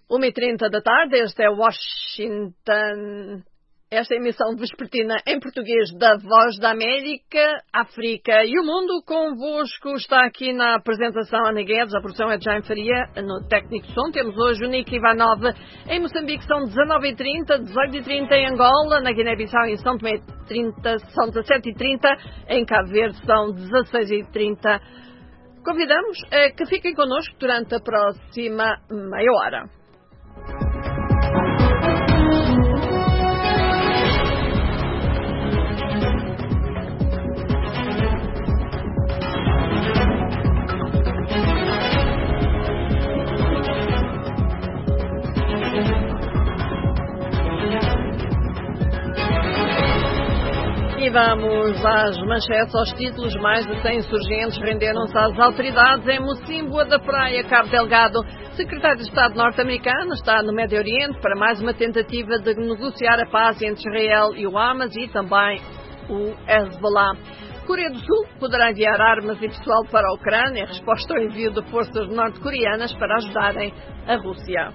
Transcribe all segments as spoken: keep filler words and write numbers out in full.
uma e trinta da tarde, este é Washington. Esta emissão vespertina em português da Voz da América, África e o Mundo. Convosco está aqui na apresentação Ana Guedes, a produção é de Jaime Faria, no técnico de som. Temos hoje o Nick Ivanov em Moçambique, são dezenove e trinta, dezoito e trinta em Angola, na Guiné-Bissau em São Tomé trinta, são dezassete e trinta, em Cabo Verde são dezasseis e trinta. Convidamos a que fiquem connosco durante a próxima meia hora. E vamos às manchetes, aos títulos. Mais de cem insurgentes renderam-se às autoridades em Mocímboa da Praia, Cabo Delgado. Secretário de Estado norte-americano está no Médio Oriente para mais uma tentativa de negociar a paz entre Israel e o Hamas e também o Hezbollah. Coreia do Sul poderá enviar armas e pessoal para a Ucrânia, resposta ao envio de forças norte-coreanas para ajudarem a Rússia.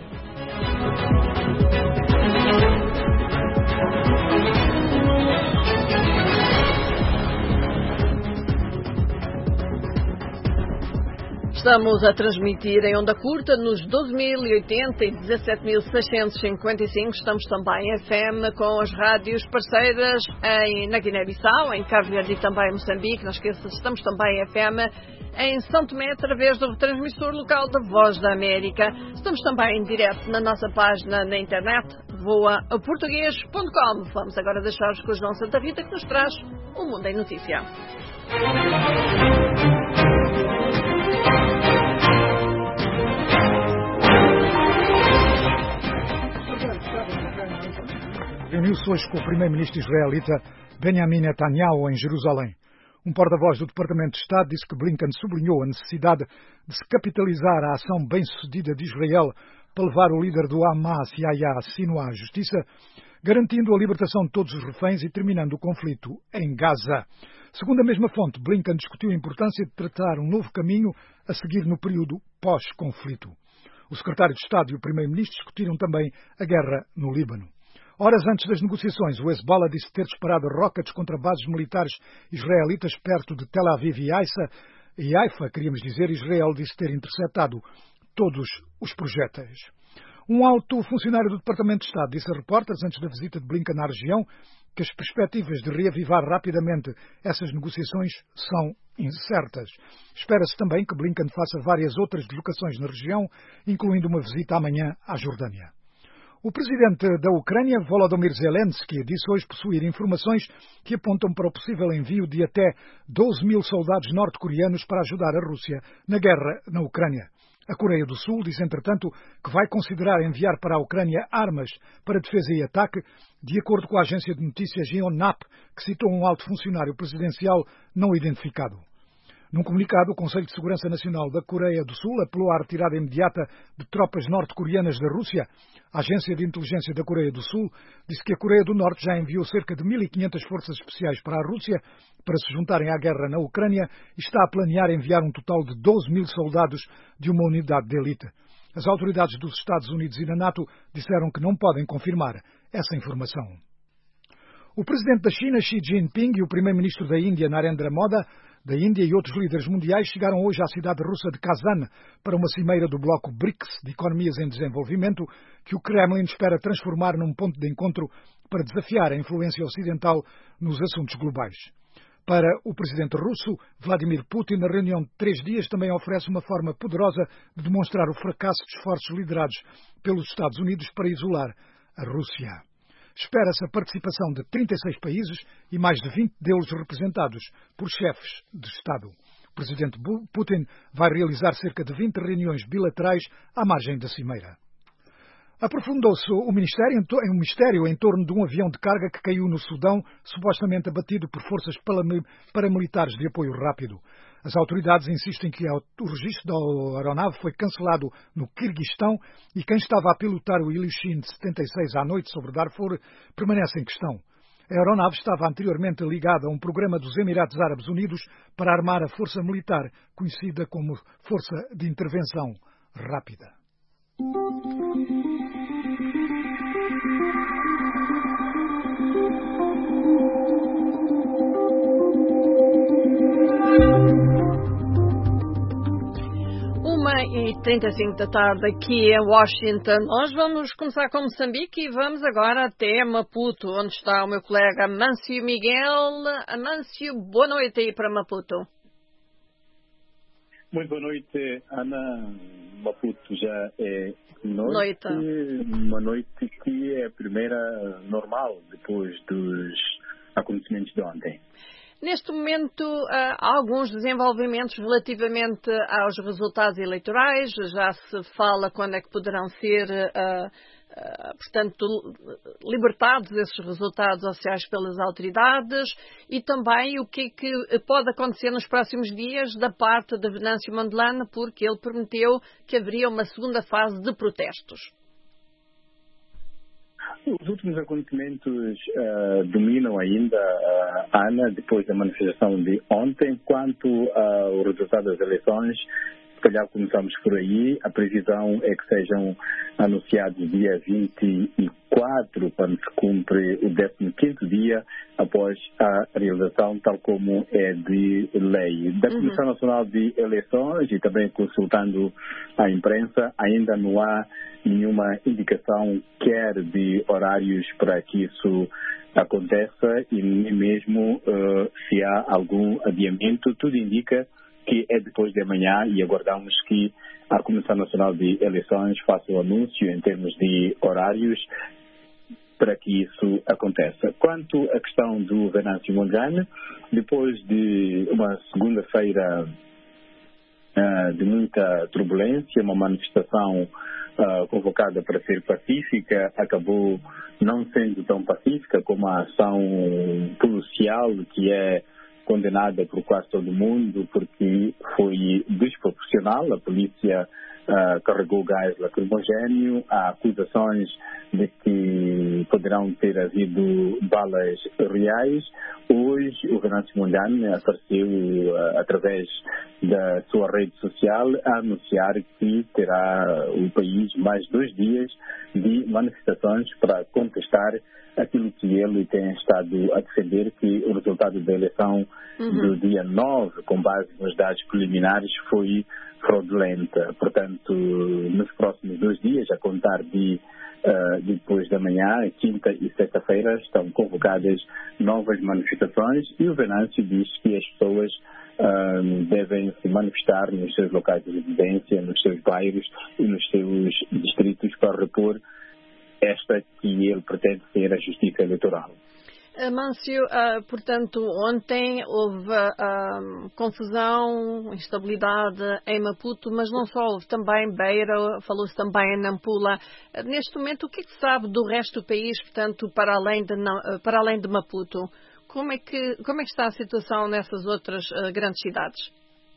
Estamos a transmitir em onda curta nos doze mil e oitenta e dezassete mil seiscentos e cinquenta e cinco. Estamos também em F M com as rádios parceiras em, na Guiné-Bissau, em Cabo Verde e também em Moçambique. Não esqueça, estamos também em F M em São Tomé através do retransmissor local da Voz da América. Estamos também em direto na nossa página na internet, voa português ponto com. Vamos agora deixar-vos com o João Santa Rita, que nos traz o Mundo em Notícia. Reuniu-se hoje com o primeiro-ministro israelita Benjamin Netanyahu em Jerusalém. Um porta-voz do Departamento de Estado disse que Blinken sublinhou a necessidade de se capitalizar a ação bem-sucedida de Israel para levar o líder do Hamas, Yahya Sinwar, à justiça, garantindo a libertação de todos os reféns e terminando o conflito em Gaza. Segundo a mesma fonte, Blinken discutiu a importância de tratar um novo caminho a seguir no período pós-conflito. O secretário de Estado e o primeiro-ministro discutiram também a guerra no Líbano. Horas antes das negociações, o Hezbollah disse ter disparado rockets contra bases militares israelitas perto de Tel Aviv e Haifa, e Haifa, queríamos dizer, Israel disse ter interceptado todos os projéteis. Um alto funcionário do Departamento de Estado disse a repórteres, antes da visita de Blinken à região, que as perspectivas de reavivar rapidamente essas negociações são incertas. Espera-se também que Blinken faça várias outras deslocações na região, incluindo uma visita amanhã à Jordânia. O presidente da Ucrânia, Volodymyr Zelensky, disse hoje possuir informações que apontam para o possível envio de até doze mil soldados norte-coreanos para ajudar a Rússia na guerra na Ucrânia. A Coreia do Sul diz, entretanto, que vai considerar enviar para a Ucrânia armas para defesa e ataque, de acordo com a agência de notícias Yonhap, que citou um alto funcionário presidencial não identificado. Num comunicado, o Conselho de Segurança Nacional da Coreia do Sul apelou à retirada imediata de tropas norte-coreanas da Rússia. A Agência de Inteligência da Coreia do Sul disse que a Coreia do Norte já enviou cerca de mil e quinhentas forças especiais para a Rússia para se juntarem à guerra na Ucrânia e está a planear enviar um total de doze mil soldados de uma unidade de elite. As autoridades dos Estados Unidos e da NATO disseram que não podem confirmar essa informação. O presidente da China, Xi Jinping, e o primeiro-ministro da Índia, Narendra Modi, da Índia e outros líderes mundiais chegaram hoje à cidade russa de Kazan para uma cimeira do bloco BRICS de economias em desenvolvimento que o Kremlin espera transformar num ponto de encontro para desafiar a influência ocidental nos assuntos globais. Para o presidente russo, Vladimir Putin, a reunião de três dias também oferece uma forma poderosa de demonstrar o fracasso de esforços liderados pelos Estados Unidos para isolar a Rússia. Espera-se a participação de trinta e seis países e mais de vinte deles representados por chefes de Estado. O presidente Putin vai realizar cerca de vinte reuniões bilaterais à margem da cimeira. Aprofundou-se o mistério, um mistério em torno de um avião de carga que caiu no Sudão, supostamente abatido por forças paramilitares de apoio rápido. As autoridades insistem que o registro da aeronave foi cancelado no Quirguistão e quem estava a pilotar o Ilyushin setenta e seis à noite sobre Darfur permanece em questão. A aeronave estava anteriormente ligada a um programa dos Emirados Árabes Unidos para armar a força militar, conhecida como Força de Intervenção Rápida. uma e trinta e cinco da tarde aqui em Washington. Nós vamos começar com Moçambique e vamos agora até Maputo, onde está o meu colega Amâncio Miguel. Amâncio, boa noite aí para Maputo. Muito boa noite, Ana. Maputo já é noite, noite. Uma noite que é a primeira normal depois dos acontecimentos de ontem. Neste momento, há alguns desenvolvimentos relativamente aos resultados eleitorais. Já se fala quando é que poderão ser, uh, uh, portanto, libertados esses resultados oficiais pelas autoridades e também o que é que pode acontecer nos próximos dias da parte de Venâncio Mondlane, porque ele prometeu que haveria uma segunda fase de protestos. Os últimos acontecimentos uh, dominam ainda, uh, Ana, depois da manifestação de ontem. Quanto ao resultado das eleições, se calhar começamos por aí. A previsão é que sejam anunciados dia vinte e quatro, quando se cumpre o décimo quinto dia após a realização, tal como é de lei. Da Comissão uhum. Nacional de Eleições e também consultando a imprensa, ainda não há nenhuma indicação quer de horários para que isso aconteça e nem mesmo uh, se há algum adiamento. Tudo indica que é depois de amanhã e aguardamos que a Comissão Nacional de Eleições faça o anúncio em termos de horários para que isso aconteça. Quanto à questão do Venâncio Mondlane, depois de uma segunda-feira uh, de muita turbulência, uma manifestação Uh, convocada para ser pacífica, acabou não sendo tão pacífica como a ação policial, que é condenada por quase todo mundo, porque foi desproporcional. A polícia uh, carregou gás lacrimogéneo, há acusações de que poderão ter havido balas reais. Hoje, o Venâncio Mondlane apareceu uh, através da sua rede social a anunciar que terá o país mais dois dias de manifestações para contestar aquilo que ele tem estado a defender, que o resultado da eleição uhum. do dia nove, com base nos dados preliminares, foi fraudulenta. Portanto, nos próximos dois dias, a contar de Uh, depois da manhã, quinta e sexta-feira, estão convocadas novas manifestações e o Venâncio diz que as pessoas uh, devem se manifestar nos seus locais de residência, nos seus bairros e nos seus distritos para repor esta que ele pretende ser a justiça eleitoral. Amâncio, uh, portanto, ontem houve uh, confusão, instabilidade em Maputo, mas não só, houve também Beira, falou-se também em Nampula. Uh, neste momento, o que é que se sabe do resto do país, portanto, para além de, uh, para além de Maputo? Como é, que, como é que está a situação nessas outras uh, grandes cidades?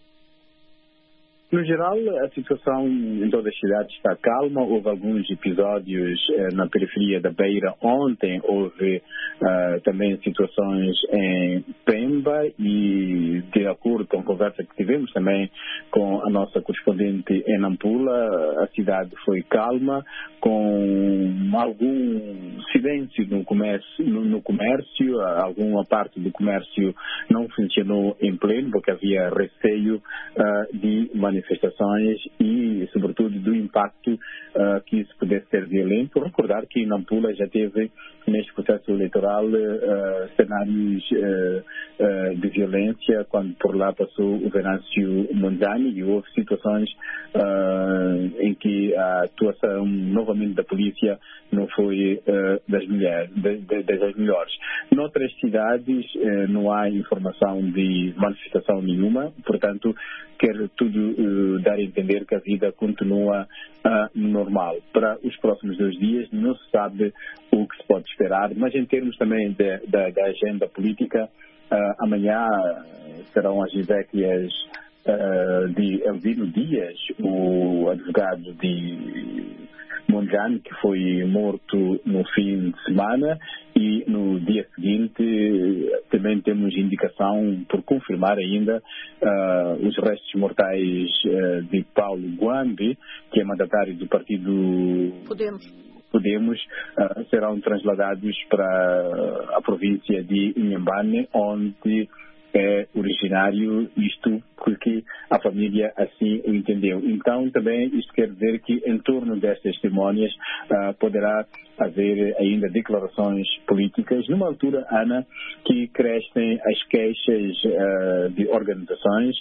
No geral, a situação em todas as cidades está calma. Houve alguns episódios eh, na periferia da Beira ontem. Houve uh, também situações em Pemba e, de acordo com a conversa que tivemos também com a nossa correspondente em Nampula, a cidade foi calma, com algum silêncio no comércio, no, no comércio. Alguma parte do comércio não funcionou em pleno, porque havia receio uh, de manifestações manifestações e, sobretudo, do impacto uh, que isso pudesse ser violento. Recordar que Nampula já teve, neste processo eleitoral, uh, cenários uh, uh, de violência, quando por lá passou o Venâncio Mondlane, e houve situações uh, em que a atuação, novamente, da polícia não foi uh, das, mulheres, de, de, das melhores. Noutras cidades uh, não há informação de manifestação nenhuma, portanto, quer tudo uh, dar a entender que a vida continua uh, normal. Para os próximos dois dias não se sabe o que se pode esperar, mas em termos também de, de, da agenda política, uh, amanhã serão as exéquias uh, de Elvino Dias, o advogado de Mondlane, que foi morto no fim de semana, e no dia seguinte também temos indicação por confirmar ainda uh, os restos mortais uh, de Paulo Guambe, que é mandatário do partido Podemos. Podemos, uh, serão trasladados para a província de Inhambane, onde é originário, isto porque a família assim o entendeu. Então, também, isto quer dizer que em torno destas cerimónias uh, poderá haver ainda declarações políticas, numa altura, Ana, que crescem as queixas uh, de organizações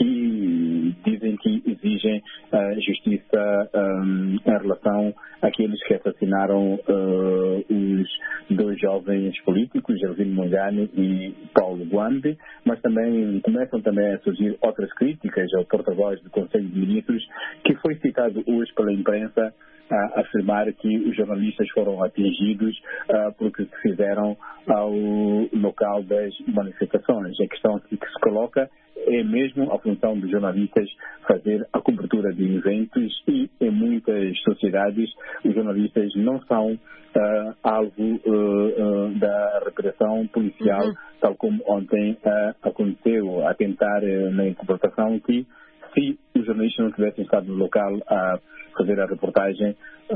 que dizem que exigem uh, justiça um, em relação àqueles que assassinaram uh, os dois jovens políticos, Elvino Mondlane e Paulo Guambe, mas também começam também a surgir outras críticas ao porta-voz do Conselho de Ministros, que foi citado hoje pela imprensa a afirmar que os jornalistas foram atingidos uh, porque se fizeram ao local das manifestações. A questão que, que se coloca é mesmo a função dos jornalistas fazer a cobertura de eventos, e em muitas sociedades os jornalistas não são uh, alvo uh, uh, da repressão policial, uhum. tal como ontem uh, aconteceu, a tentar uh, na interpretação que se os jornalistas não tivessem estado no local a fazer a reportagem,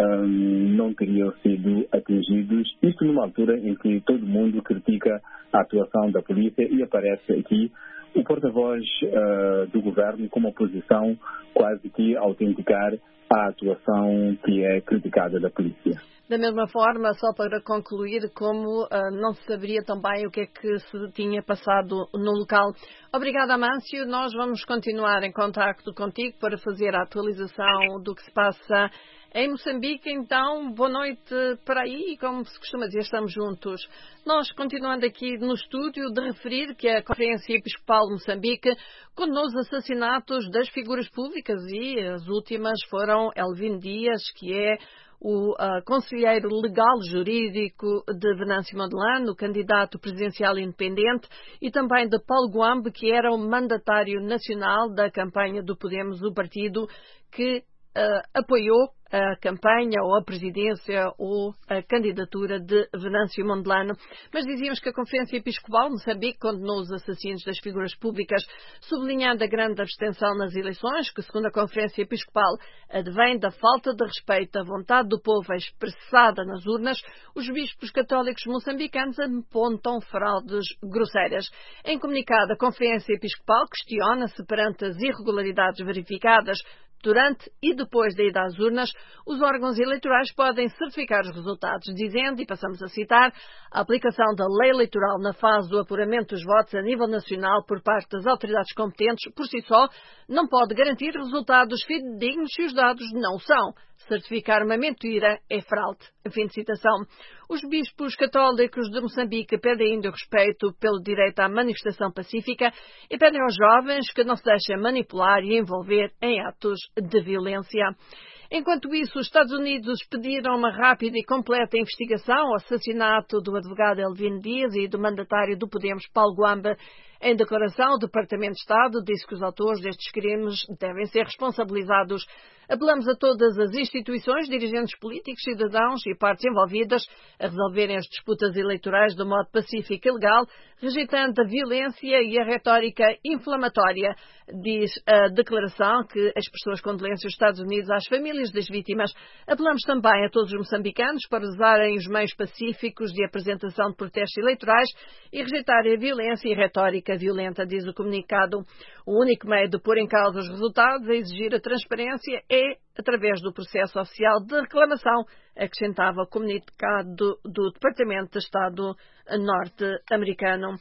um, não teriam sido atingidos. Isto numa altura em que todo mundo critica a atuação da polícia, e aparece aqui o porta-voz uh, do governo com uma posição quase que a autenticar a atuação que é criticada da polícia. Da mesma forma, só para concluir, como uh, não se saberia também o que é que se tinha passado no local. Obrigada, Amâncio. Nós vamos continuar em contacto contigo para fazer a atualização do que se passa em Moçambique. Então, boa noite para aí, e como se costuma dizer, estamos juntos. Nós, continuando aqui no estúdio, de referir que a Conferência Episcopal de Moçambique condenou os assassinatos das figuras públicas, e as últimas foram Elvino Dias, que é o uh, conselheiro legal jurídico de Venâncio Mondlane, o candidato presidencial independente, e também de Paulo Guambe, que era o mandatário nacional da campanha do Podemos, o partido que uh, apoiou a campanha ou a presidência ou a candidatura de Venâncio Mondlane. Mas dizíamos que a Conferência Episcopal de Moçambique condenou os assassinos das figuras públicas, sublinhando a grande abstenção nas eleições, que, segundo a Conferência Episcopal, advém da falta de respeito à vontade do povo expressada nas urnas. Os bispos católicos moçambicanos apontam fraudes grosseiras. Em comunicado, a Conferência Episcopal questiona-se perante as irregularidades verificadas durante e depois da ida às urnas, os órgãos eleitorais podem certificar os resultados, dizendo, e passamos a citar, a aplicação da lei eleitoral na fase do apuramento dos votos a nível nacional por parte das autoridades competentes, por si só, não pode garantir resultados fidedignos se os dados não o são. Certificar uma mentira é fraude. Fim de citação. Os bispos católicos de Moçambique pedem ainda o respeito pelo direito à manifestação pacífica e pedem aos jovens que não se deixem manipular e envolver em atos de violência. Enquanto isso, os Estados Unidos pediram uma rápida e completa investigação ao assassinato do advogado Elvino Dias e do mandatário do Podemos, Paulo Guambe. Em declaração, o Departamento de Estado disse que os autores destes crimes devem ser responsabilizados. Apelamos a todas as instituições, dirigentes políticos, cidadãos e partes envolvidas a resolverem as disputas eleitorais de modo pacífico e legal, rejeitando a violência e a retórica inflamatória, diz a declaração que expressou as condolências dos Estados Unidos às famílias das vítimas. Apelamos também a todos os moçambicanos para usarem os meios pacíficos de apresentação de protestos eleitorais e rejeitarem a violência e a retórica violenta, diz o comunicado. O único meio de pôr em causa os resultados a exigir a transparência é através do processo oficial de reclamação, acrescentava o comunicado do, do Departamento de Estado norte-americano.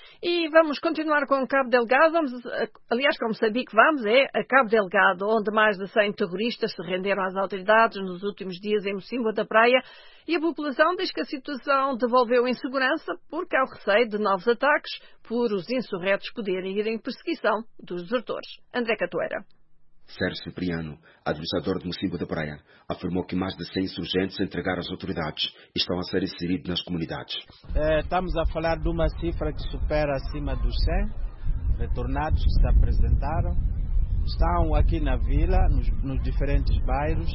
E vamos continuar com Cabo Delgado. Vamos, aliás, como sabia que vamos, é a Cabo Delgado, onde mais de cem terroristas se renderam às autoridades nos últimos dias em Mocímboa da Praia, e a população diz que a situação devolveu insegurança porque há o receio de novos ataques por os insurretos poderem ir em perseguição dos desertores. André Catoeira. Sérgio Cipriano, administrador de Mocímboa da Praia, afirmou que mais de cem insurgentes entregaram às autoridades e estão a ser inseridos nas comunidades. É, estamos a falar de uma cifra que supera acima dos cem retornados que se apresentaram. Estão aqui na vila, nos, nos diferentes bairros,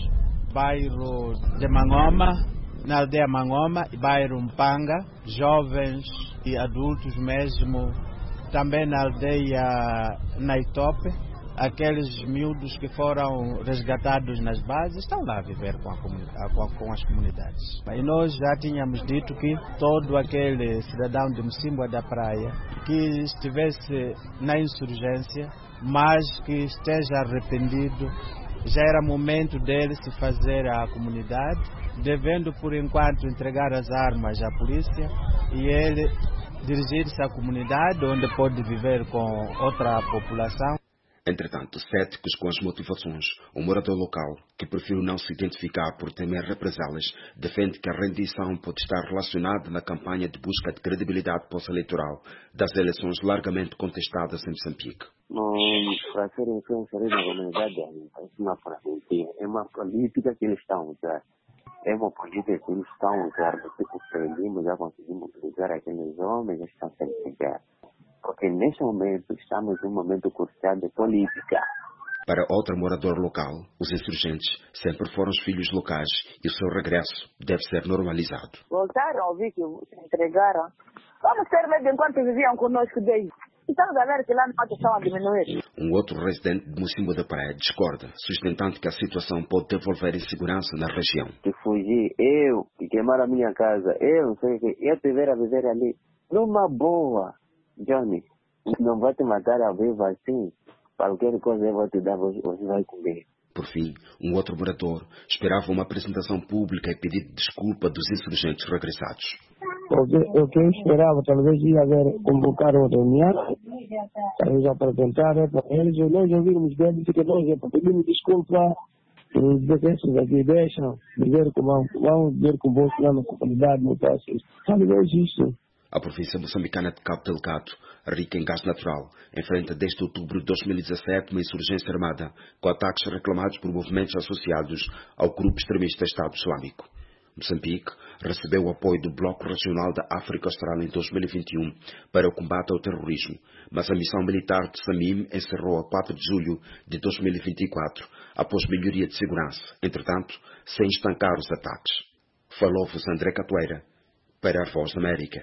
bairro de Mangoma, na aldeia Mangoma, bairro Mpanga, jovens e adultos mesmo, também na aldeia Naitope, aqueles miúdos que foram resgatados nas bases estão lá a viver com, a com, a, com as comunidades. E nós já tínhamos dito que todo aquele cidadão de Mocímboa da Praia que estivesse na insurgência, mas que esteja arrependido, já era momento dele se fazer à comunidade, devendo por enquanto entregar as armas à polícia e ele dirigir-se à comunidade onde pode viver com outra população. Entretanto, céticos com as motivações, o morador local, que prefere não se identificar por temer represálias, defende que a rendição pode estar relacionada na campanha de busca de credibilidade pós-eleitoral das eleições largamente contestadas em Moçambique. Não, para ser influência na comunidade, é uma fragilidade, é uma política que eles estão a usar. É uma política que eles estão a usar, porque aprendimos, já conseguimos utilizar aqueles homens que estão sem chegar. Porque neste momento estamos em um momento crucial de política. Para outro morador local, os insurgentes sempre foram os filhos locais e o seu regresso deve ser normalizado. Voltaram a ouvir que se entregaram. Vamos ter medo enquanto viviam conosco desde. Estamos a ver que lá não estão a diminuir. Um outro residente de Mocímboa da Praia discorda, sustentando que a situação pode devolver insegurança na região. Que fugir, eu, que queimaram a minha casa, eu não sei o que, eu tiver a viver ali, numa boa. Johnny, não vai te matar ao vivo assim. Qualquer coisa eu vou te dar, você vai comer. Por fim, um outro morador esperava uma apresentação pública e pedido de desculpa dos insurgentes regressados. O que eu esperava, talvez ia haver, convocar uma reunião, talvez apresentar para eles, ou nós ouvirmos deles que nós pedimos desculpa, os defensores aqui deixam viver com, vão viver com você lá na comunidade, no país. Talvez isso. A província moçambicana de Cabo Delgado, rica em gás natural, enfrenta desde outubro de dois mil e dezassete uma insurgência armada, com ataques reclamados por movimentos associados ao grupo extremista Estado Islâmico. Moçambique recebeu o apoio do Bloco Regional da África Austral em dois mil e vinte e um para o combate ao terrorismo, mas a missão militar de Samim encerrou a quatro de julho de dois mil e vinte e quatro, após melhoria de segurança, entretanto, sem estancar os ataques. Falou-vos André Catoeira, para a Voz da América.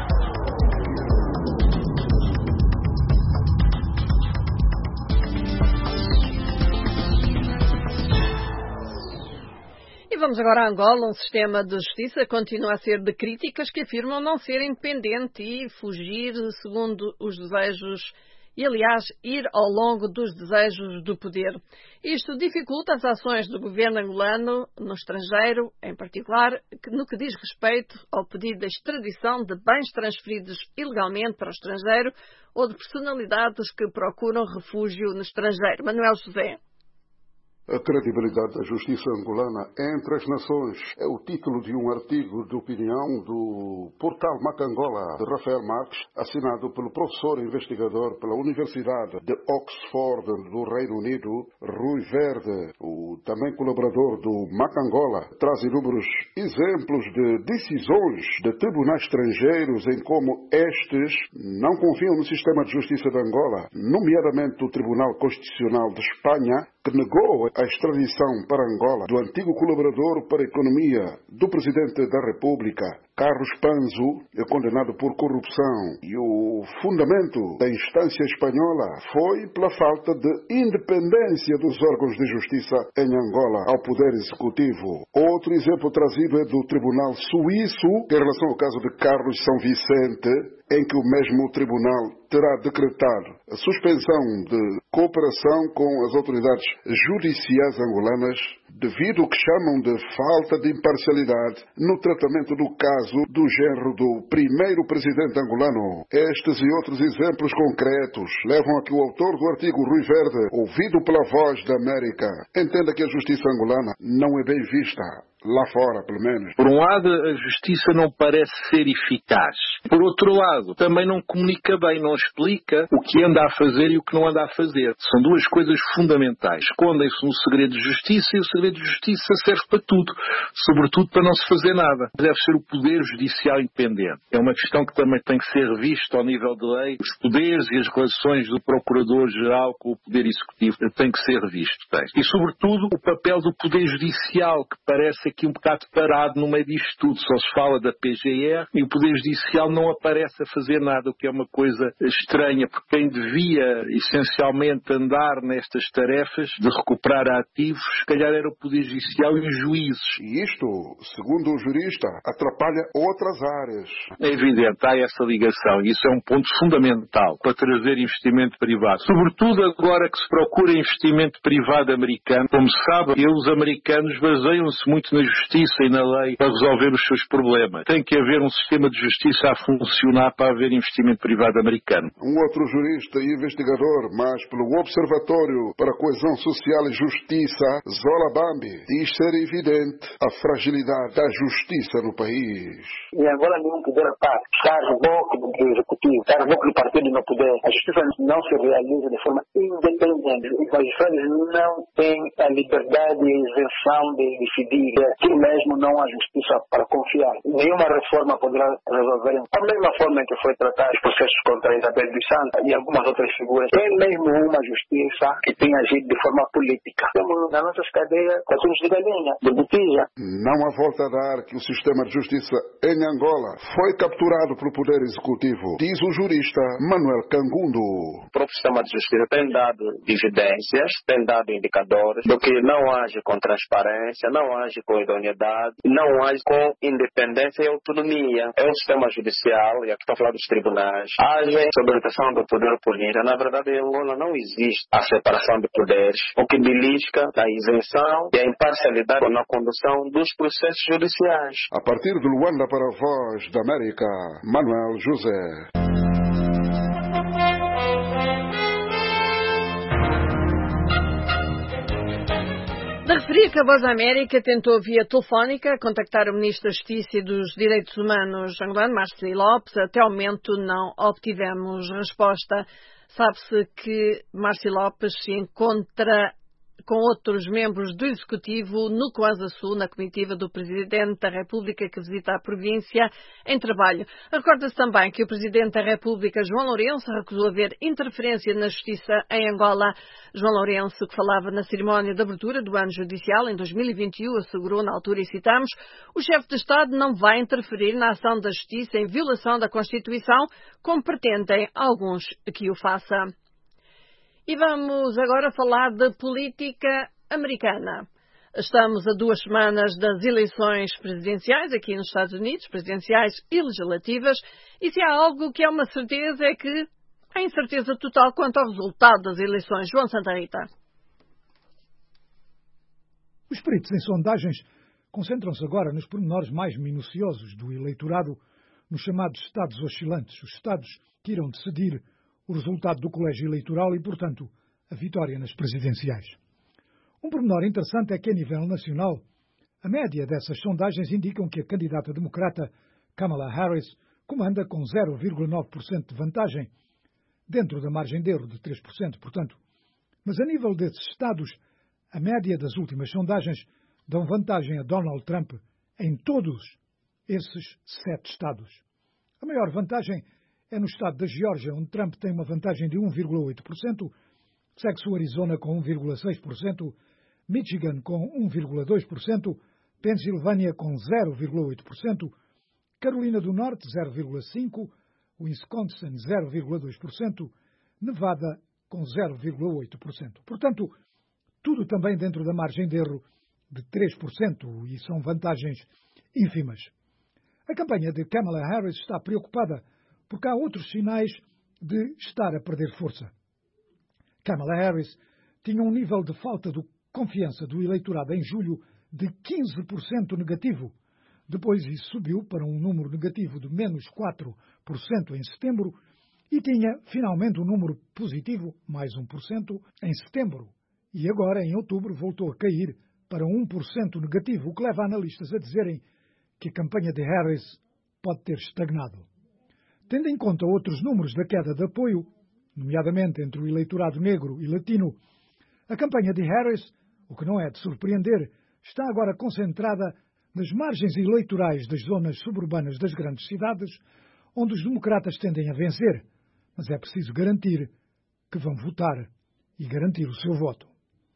Vamos agora a Angola. Um sistema de justiça continua a ser de críticas que afirmam não ser independente e fugir segundo os desejos e, aliás, ir ao longo dos desejos do poder. Isto dificulta as ações do governo angolano no estrangeiro, em particular no que diz respeito ao pedido de extradição de bens transferidos ilegalmente para o estrangeiro ou de personalidades que procuram refúgio no estrangeiro. Manuel José. A credibilidade da justiça angolana entre as nações é o título de um artigo de opinião do portal Macangola, de Rafael Marques, assinado pelo professor investigador pela Universidade de Oxford do Reino Unido, Rui Verde, o também colaborador do Macangola. Traz inúmeros exemplos de decisões de tribunais estrangeiros em como estes não confiam no sistema de justiça de Angola, nomeadamente o Tribunal Constitucional de Espanha, que negou a extradição para Angola do antigo colaborador para a economia do Presidente da República, Carlos Panzo, condenado por corrupção. E o fundamento da instância espanhola foi pela falta de independência dos órgãos de justiça em Angola ao Poder Executivo. Outro exemplo trazido é do Tribunal Suíço, em relação ao caso de Carlos São Vicente, em que o mesmo tribunal terá decretado a suspensão de cooperação com as autoridades judiciais angolanas devido ao que chamam de falta de imparcialidade no tratamento do caso do genro do primeiro presidente angolano. Estes e outros exemplos concretos levam a que o autor do artigo, Rui Verde, ouvido pela Voz da América, entenda que a justiça angolana não é bem vista. Lá fora, pelo menos. Por um lado, a justiça não parece ser eficaz. Por outro lado, também não comunica bem, não explica o que anda a fazer e o que não anda a fazer. São duas coisas fundamentais. Escondem-se no segredo de justiça e o segredo de justiça serve para tudo, sobretudo para não se fazer nada. Deve ser o poder judicial independente. É uma questão que também tem que ser vista ao nível de lei. Os poderes e as relações do Procurador-Geral com o Poder Executivo têm que ser vistos. Tem. E, sobretudo, o papel do Poder Judicial, que parece aqui um bocado parado no meio disto tudo. Só se fala da P G R e o Poder Judicial não aparece a fazer nada, o que é uma coisa estranha, porque quem devia essencialmente andar nestas tarefas de recuperar ativos, se calhar era o Poder Judicial e os juízes. E isto, segundo o jurista, atrapalha outras áreas. É evidente, há essa ligação e isso é um ponto fundamental para trazer investimento privado. Sobretudo agora que se procura investimento privado americano. Como se sabe, os americanos baseiam-se muito na justiça e na lei para resolver os seus problemas. Tem que haver um sistema de justiça a funcionar para haver investimento privado americano. Um outro jurista e investigador, mas pelo Observatório para a Coesão Social e Justiça, Zola Bambi, diz ser evidente a fragilidade da justiça no país. E agora nenhum poder à parte. Está a reboque do executivo, está a reboque do partido no poder. A justiça não se realiza de forma independente. Os magistrados não têm a liberdade e a isenção de decidir. Aqui mesmo não há justiça para confiar. Nenhuma reforma poderá resolver. Da mesma forma que foi tratado os processos contra Isabel dos Santos e algumas outras figuras, é mesmo uma justiça que tem agido de forma política. Temos nas nossas cadeias corações de galinha, de botija. Não há volta a dar que o sistema de justiça em Angola foi capturado pelo Poder Executivo, diz o jurista Manuel Cangundo. O próprio sistema de justiça tem dado evidências, tem dado indicadores do que não age com transparência, não age com idoneidade, não age com independência e autonomia. É um sistema judicial, e aqui estou a falar dos tribunais, age sob a orientação do poder político. Na verdade, em Angola não existe a separação de poderes, o que belisca a isenção e a imparcialidade na condução dos processos judiciais. A partir de Luanda para a Voz da América, Manuel José. Da referia que a Voz da América tentou via telefónica contactar o Ministro da Justiça e dos Direitos Humanos angolano, Marcelo Lopes. Até ao momento não obtivemos resposta. Sabe-se que Marcelo Lopes se encontra com outros membros do Executivo no Kwanza Sul, na comitiva do Presidente da República que visita a província em trabalho. Recorda-se também que o Presidente da República, João Lourenço, recusou haver interferência na Justiça em Angola. João Lourenço, que falava na cerimónia de abertura do ano judicial em dois mil e vinte e um, assegurou na altura, e citamos, o chefe de Estado não vai interferir na ação da Justiça em violação da Constituição, como pretendem alguns que o façam. E vamos agora falar de política americana. Estamos a duas semanas das eleições presidenciais aqui nos Estados Unidos, presidenciais e legislativas, e se há algo que é uma certeza é que há incerteza total quanto ao resultado das eleições. João Santa Rita. Os peritos em sondagens concentram-se agora nos pormenores mais minuciosos do eleitorado, nos chamados estados oscilantes, os estados que irão decidir o resultado do colégio eleitoral e, portanto, a vitória nas presidenciais. Um pormenor interessante é que, a nível nacional, a média dessas sondagens indicam que a candidata democrata Kamala Harris comanda com zero vírgula nove por cento de vantagem, dentro da margem de erro de três por cento, portanto. Mas a nível desses estados, a média das últimas sondagens dão vantagem a Donald Trump em todos esses sete estados. A maior vantagem é no estado da Geórgia, onde Trump tem uma vantagem de um vírgula oito por cento, segue-se o Arizona com um vírgula seis por cento, Michigan com um vírgula dois por cento, Pensilvânia com zero vírgula oito por cento, Carolina do Norte zero vírgula cinco por cento, Wisconsin zero vírgula dois por cento, Nevada com zero vírgula oito por cento. Portanto, tudo também dentro da margem de erro de três por cento e são vantagens ínfimas. A campanha de Kamala Harris está preocupada porque há outros sinais de estar a perder força. Kamala Harris tinha um nível de falta de confiança do eleitorado em julho de quinze por cento negativo. Depois isso subiu para um número negativo de menos quatro por cento em setembro e tinha finalmente um número positivo, mais um por cento, em setembro. E agora, em outubro, voltou a cair para um por cento negativo, o que leva analistas a dizerem que a campanha de Harris pode ter estagnado. Tendo em conta outros números da queda de apoio, nomeadamente entre o eleitorado negro e latino, a campanha de Harris, o que não é de surpreender, está agora concentrada nas margens eleitorais das zonas suburbanas das grandes cidades, onde os democratas tendem a vencer, mas é preciso garantir que vão votar e garantir o seu voto.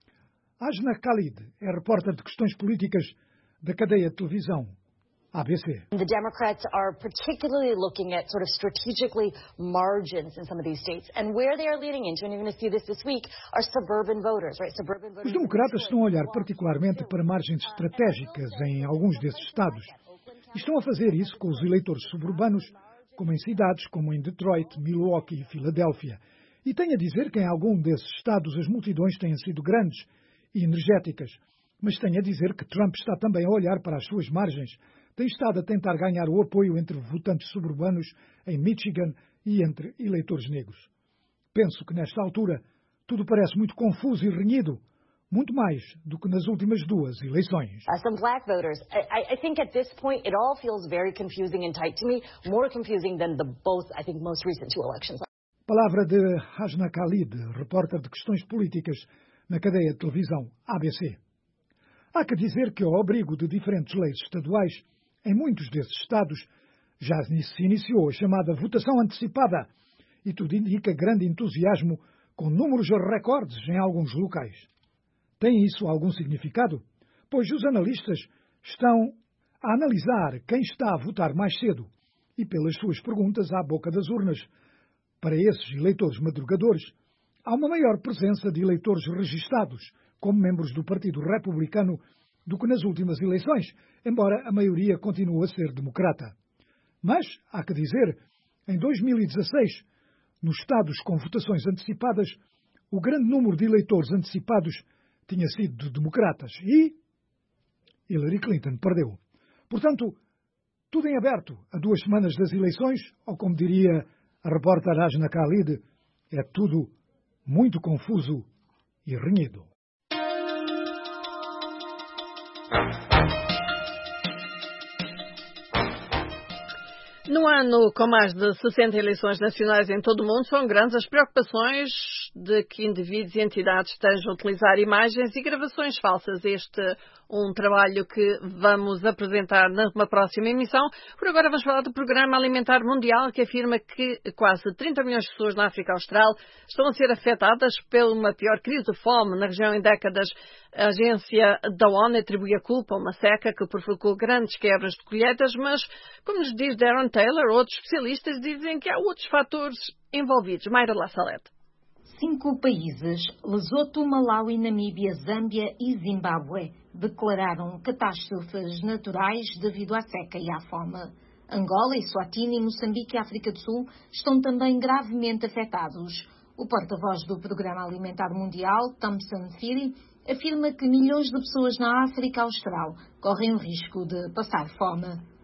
Ajna Khalid é repórter de questões políticas da cadeia de televisão A B C. The Democrats are particularly looking at sort of strategically margins in some of these states, and where they are leaning into, and you're going to see this this week, are suburban voters, right? Suburban voters. Os democratas estão a olhar particularmente para margens estratégicas em alguns desses estados. E estão a fazer isso com os eleitores suburbanos, como em cidades como em Detroit, Milwaukee e Filadélfia. E tenho a dizer que em algum desses estados as multidões têm sido grandes e energéticas. Mas tenho a dizer que Trump está também a olhar para as suas margens. Tem estado a tentar ganhar o apoio entre votantes suburbanos em Michigan e entre eleitores negros. Penso que nesta altura tudo parece muito confuso e renhido, muito mais do que nas últimas duas eleições. Uh, some black voters. I, I think at this point it all feels very confusing and tight to me, more confusing than the both, I think, most recent two elections. Palavra de Ajna Khalid, repórter de questões políticas na cadeia de televisão A B C. Há que dizer que, ao abrigo de diferentes leis estaduais, em muitos desses estados já se iniciou a chamada votação antecipada e tudo indica grande entusiasmo com números recordes em alguns locais. Tem isso algum significado? Pois os analistas estão a analisar quem está a votar mais cedo e, pelas suas perguntas à boca das urnas, para esses eleitores madrugadores, há uma maior presença de eleitores registados como membros do Partido Republicano do que nas últimas eleições, embora a maioria continue a ser democrata. Mas, há que dizer, em dois mil e dezasseis, nos estados com votações antecipadas, o grande número de eleitores antecipados tinha sido de democratas e Hillary Clinton perdeu. Portanto, tudo em aberto a duas semanas das eleições, ou como diria a repórter Ajna Khalid, é tudo muito confuso e renhido. No ano com mais de sessenta eleições nacionais em todo o mundo, são grandes as preocupações de que indivíduos e entidades estejam a utilizar imagens e gravações falsas. Este é um trabalho que vamos apresentar numa próxima emissão. Por agora vamos falar do Programa Alimentar Mundial, que afirma que quase trinta milhões de pessoas na África Austral estão a ser afetadas por uma pior crise de fome na região em décadas. A agência da ONU atribui a culpa a uma seca que provocou grandes quebras de colheitas, mas, como nos diz Darren Taylor, outros especialistas dizem que há outros fatores envolvidos. Mayra La Salete. Cinco países, Lesoto, Malawi, Namíbia, Zâmbia e Zimbábue, declararam catástrofes naturais devido à seca e à fome. Angola, Eswatini, Moçambique e África do Sul estão também gravemente afetados. O porta-voz do Programa Alimentar Mundial, Thompson Phiri, afirma que milhões de pessoas na África Austral correm o risco de passar fome.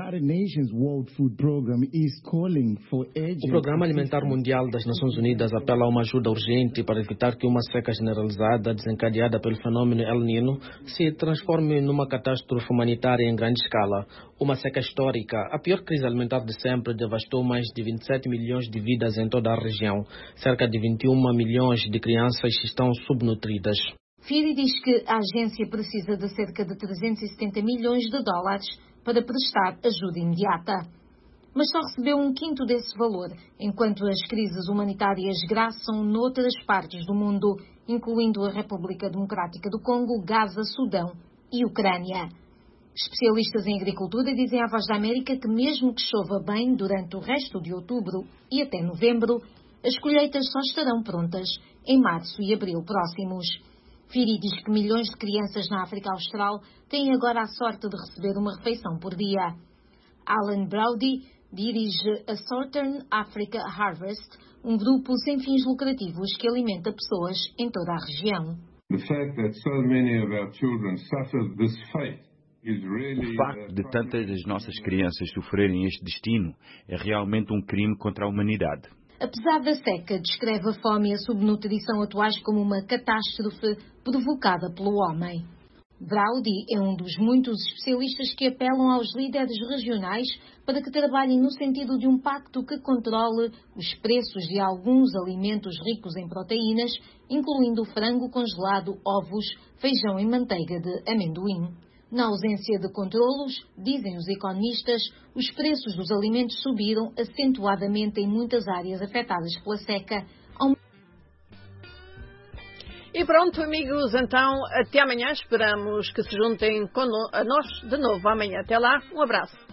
O Programa Alimentar Mundial das Nações Unidas apela a uma ajuda urgente para evitar que uma seca generalizada desencadeada pelo fenômeno El Niño se transforme numa catástrofe humanitária em grande escala. Uma seca histórica, a pior crise alimentar de sempre, devastou mais de vinte e sete milhões de vidas em toda a região. Cerca de vinte e um milhões de crianças estão subnutridas. Phiri diz que a agência precisa de cerca de trezentos e setenta milhões de dólares para prestar ajuda imediata. Mas só recebeu um quinto desse valor, enquanto as crises humanitárias graçam noutras partes do mundo, incluindo a República Democrática do Congo, Gaza, Sudão e Ucrânia. Especialistas em agricultura dizem à Voz da América que mesmo que chova bem durante o resto de outubro e até novembro, as colheitas só estarão prontas em março e abril próximos. Phiri diz que milhões de crianças na África Austral têm agora a sorte de receber uma refeição por dia. Alan Brody dirige a Southern Africa Harvest, um grupo sem fins lucrativos que alimenta pessoas em toda a região. O facto de tantas das nossas crianças sofrerem este destino é realmente um crime contra a humanidade. Apesar da seca, descreve a fome e a subnutrição atuais como uma catástrofe provocada pelo homem. Braudi é um dos muitos especialistas que apelam aos líderes regionais para que trabalhem no sentido de um pacto que controle os preços de alguns alimentos ricos em proteínas, incluindo frango congelado, ovos, feijão e manteiga de amendoim. Na ausência de controlos, dizem os economistas, os preços dos alimentos subiram acentuadamente em muitas áreas afetadas pela seca. E pronto, amigos, então até amanhã. Esperamos que se juntem a nós de novo amanhã. Até lá, um abraço.